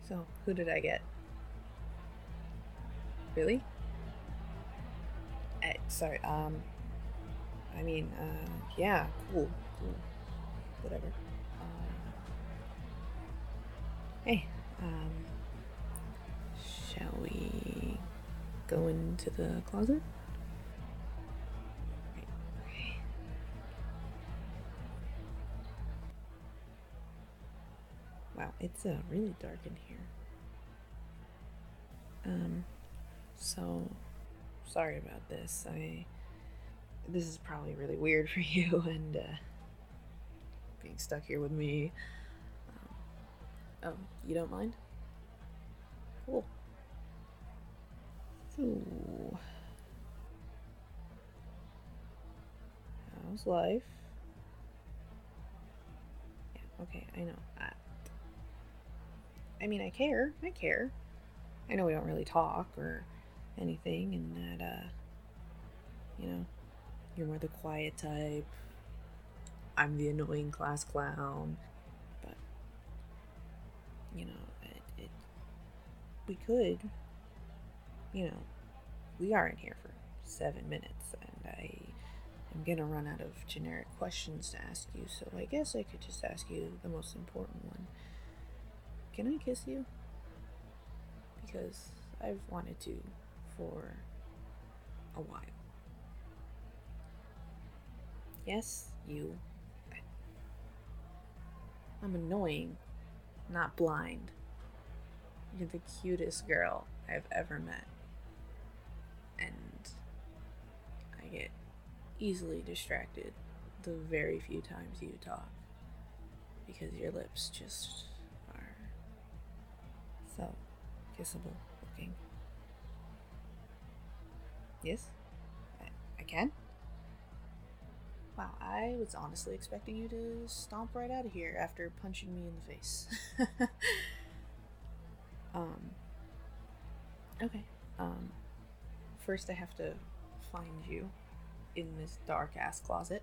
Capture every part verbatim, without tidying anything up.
So, who did I get? Really? Uh, sorry, um, I mean, uh, yeah, cool, cool, whatever. Uh, hey, um, shall we go into the closet? Right, okay. Wow, it's uh, really dark in here. Um, so sorry about this. I this is probably really weird for you, and uh, being stuck here with me. Um, oh, you don't mind? Cool. So, how's life? Yeah, okay, I know. I, I mean, I care. I care. I know we don't really talk or anything, and that, uh, you know, you're more the quiet type. I'm the annoying class clown. But, you know, it, it we could, you know, we are in here for seven minutes, and I am gonna run out of generic questions to ask you, so I guess I could just ask you the most important one. Can I kiss you? Because I've wanted to for a while. Yes, you. I'm annoying, not blind. You're the cutest girl I've ever met. And I get easily distracted the very few times you talk because your lips just are so kissable looking. Yes? I, I can? Wow, I was honestly expecting you to stomp right out of here after punching me in the face. um, okay. Um, first I have to find you in this dark ass closet.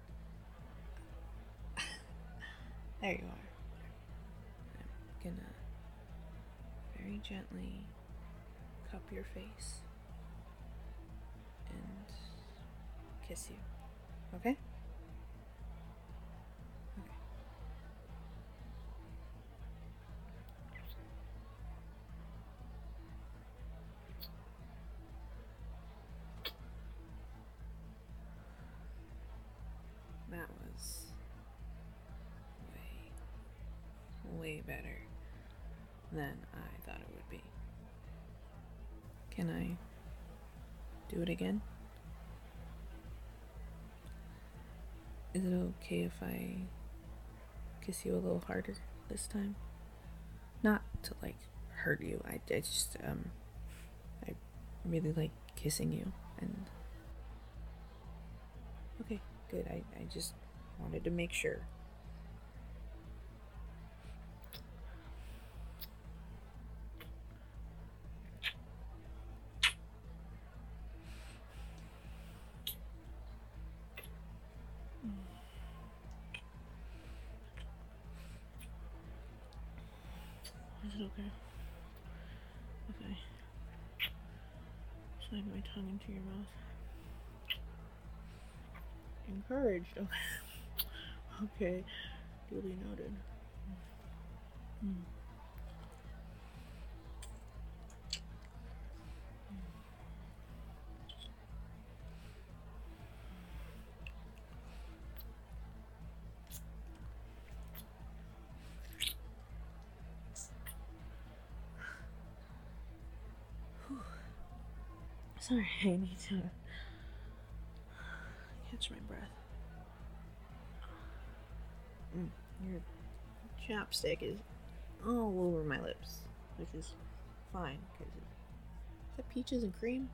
There you are. I'm gonna very gently cup your face and kiss you. Okay? Okay. That was way, way better than I thought it would be. Can I do it again? Is it okay if I kiss you a little harder this time? Not to like hurt you. I, I just um I really like kissing you, and okay, good. I, I just wanted to make sure. Is it okay? Okay. Slide my tongue into your mouth. Encouraged. Okay. Okay. Duly noted. Mm. Sorry, I need to catch my breath. Mm, your chapstick is all over my lips, which is fine because it, is that peaches and cream?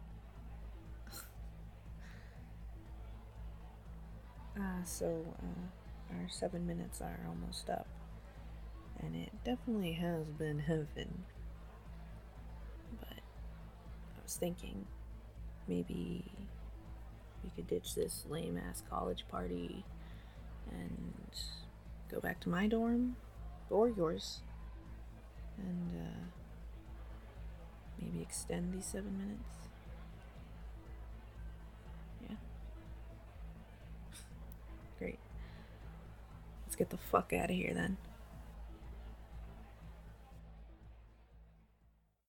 Uh, so uh, our seven minutes are almost up, and it definitely has been heaven. But I was thinking maybe we could ditch this lame ass college party and go back to my dorm or yours and uh, Maybe extend these seven minutes. Yeah. Great. Let's get the fuck out of here then.